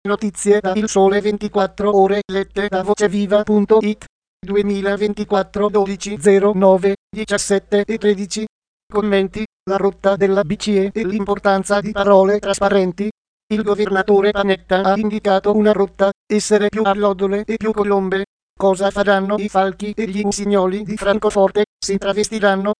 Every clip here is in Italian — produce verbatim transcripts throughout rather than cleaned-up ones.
Notizie da Il Sole ventiquattro Ore lette da voceviva punto it duemilaventiquattro dodici zero nove diciassette e tredici. Commenti: la rotta della B C E e l'importanza di parole trasparenti. Il governatore Panetta ha indicato una rotta: essere più allodole e più colombe. Cosa faranno i falchi e gli usignoli di Francoforte? Si travestiranno?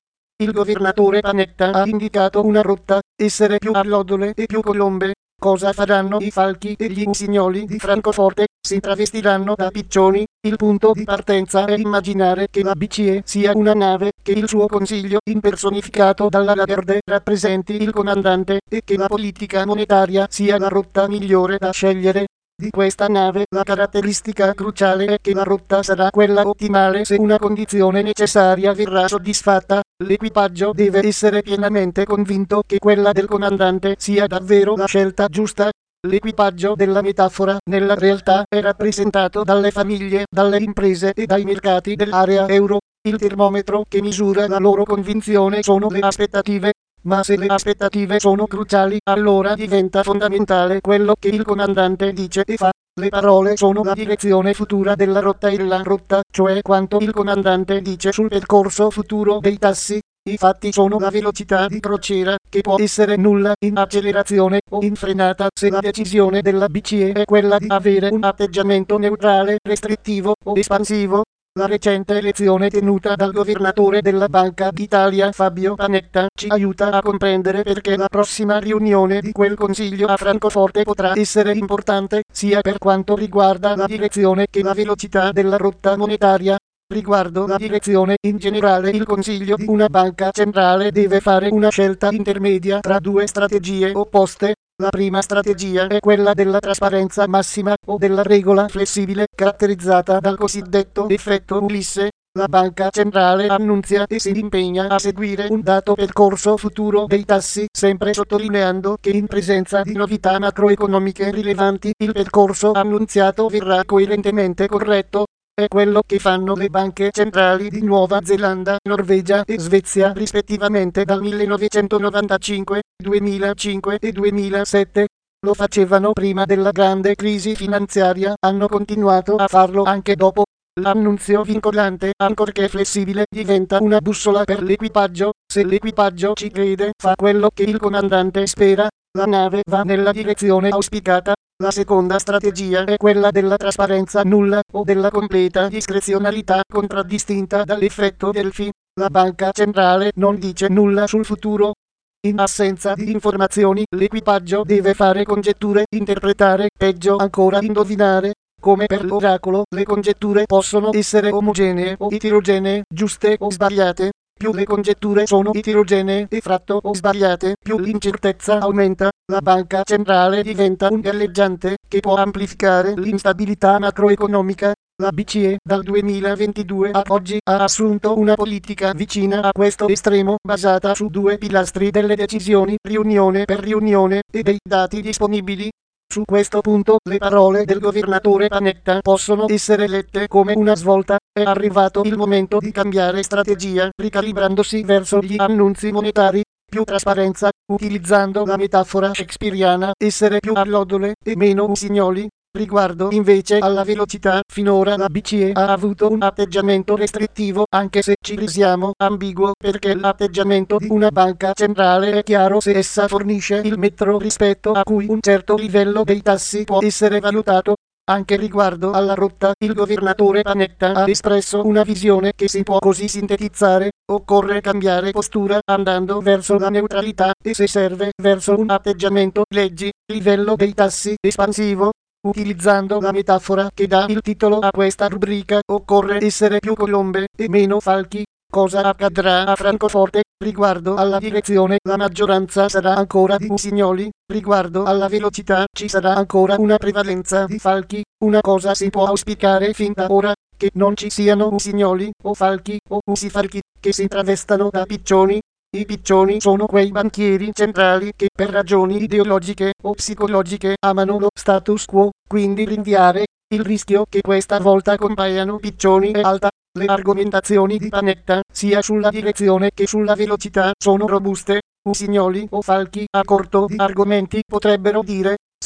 Il governatore Panetta ha indicato una rotta: essere più allodole e più colombe. Cosa faranno i falchi e gli usignoli di Francoforte? Si travestiranno da piccioni. Il punto di partenza è immaginare che la B C E sia una nave, che il suo consiglio, impersonificato dalla Lagarde, rappresenti il comandante, e che la politica monetaria sia la rotta migliore da scegliere. Di questa nave la caratteristica cruciale è che la rotta sarà quella ottimale se una condizione necessaria verrà soddisfatta. L'equipaggio deve essere pienamente convinto che quella del comandante sia davvero la scelta giusta. L'equipaggio della metafora, nella realtà, è rappresentato dalle famiglie, dalle imprese e dai mercati dell'area euro. Il termometro che misura la loro convinzione sono le aspettative. Ma se le aspettative sono cruciali, allora diventa fondamentale quello che il comandante dice e fa. Le parole sono la direzione futura della rotta e la rotta, cioè quanto il comandante dice sul percorso futuro dei tassi. I fatti sono la velocità di crociera, che può essere nulla, in accelerazione o in frenata se la decisione della B C E è quella di avere un atteggiamento neutrale, restrittivo o espansivo. La recente elezione tenuta dal governatore della Banca d'Italia Fabio Panetta ci aiuta a comprendere perché la prossima riunione di quel consiglio a Francoforte potrà essere importante, sia per quanto riguarda la direzione che la velocità della rotta monetaria. Riguardo la direzione in generale, il consiglio di una banca centrale deve fare una scelta intermedia tra due strategie opposte. La prima strategia è quella della trasparenza massima o della regola flessibile, caratterizzata dal cosiddetto effetto Ulisse. La banca centrale annunzia e si impegna a seguire un dato percorso futuro dei tassi, sempre sottolineando che in presenza di novità macroeconomiche rilevanti, il percorso annunziato verrà coerentemente corretto. È quello che fanno le banche centrali di Nuova Zelanda, Norvegia e Svezia rispettivamente dal millenovecentonovantacinque, duemilacinque e duemilasette. Lo facevano prima della grande crisi finanziaria, hanno continuato a farlo anche dopo. L'annunzio vincolante, ancorché flessibile, diventa una bussola per l'equipaggio. Se l'equipaggio ci crede, fa quello che il comandante spera. La nave va nella direzione auspicata. La seconda strategia è quella della trasparenza nulla o della completa discrezionalità, contraddistinta dall'effetto Delphi. La banca centrale non dice nulla sul futuro. In assenza di informazioni, l'equipaggio deve fare congetture, interpretare, peggio ancora indovinare. Come per l'oracolo, le congetture possono essere omogenee o eterogenee, giuste o sbagliate. Più le congetture sono eterogenee e fratto o sbagliate, più l'incertezza aumenta. La banca centrale diventa un galleggiante, che può amplificare l'instabilità macroeconomica. La B C E dal duemilaventidue ad oggi ha assunto una politica vicina a questo estremo, basata su due pilastri delle decisioni, riunione per riunione, e dei dati disponibili. Su questo punto le parole del governatore Panetta possono essere lette come una svolta. È arrivato il momento di cambiare strategia, ricalibrandosi verso gli annunzi monetari. Più trasparenza, utilizzando la metafora shakespeariana, essere più allodole e meno usignoli. Riguardo invece alla velocità, finora la B C E ha avuto un atteggiamento restrittivo, anche se ci risiamo ambiguo, perché l'atteggiamento di una banca centrale è chiaro se essa fornisce il metro rispetto a cui un certo livello dei tassi può essere valutato. Anche riguardo alla rotta, il governatore Panetta ha espresso una visione che si può così sintetizzare: occorre cambiare postura, andando verso la neutralità, e se serve, verso un atteggiamento, leggi, livello dei tassi, espansivo. Utilizzando la metafora che dà il titolo a questa rubrica, occorre essere più colombe e meno falchi. Cosa accadrà a Francoforte? Riguardo alla direzione, la maggioranza sarà ancora di usignoli. Riguardo alla velocità, ci sarà ancora una prevalenza di falchi. Una cosa si può auspicare fin da ora: che non ci siano usignoli, o falchi, o usifalchi, che si travestano da piccioni. I piccioni sono quei banchieri centrali che per ragioni ideologiche o psicologiche amano lo status quo, quindi rinviare il rischio che questa volta compaiano piccioni è alta. Le argomentazioni di Panetta, sia sulla direzione che sulla velocità, sono robuste. Usignoli o falchi, a corto di argomenti, potrebbero dire: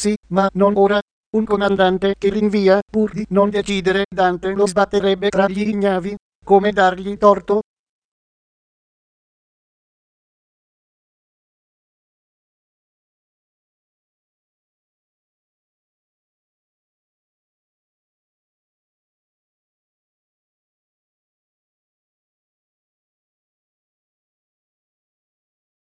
Sì, ma non ora. Un comandante che rinvia, pur di non decidere, Dante lo sbatterebbe tra gli ignavi. Come dargli torto?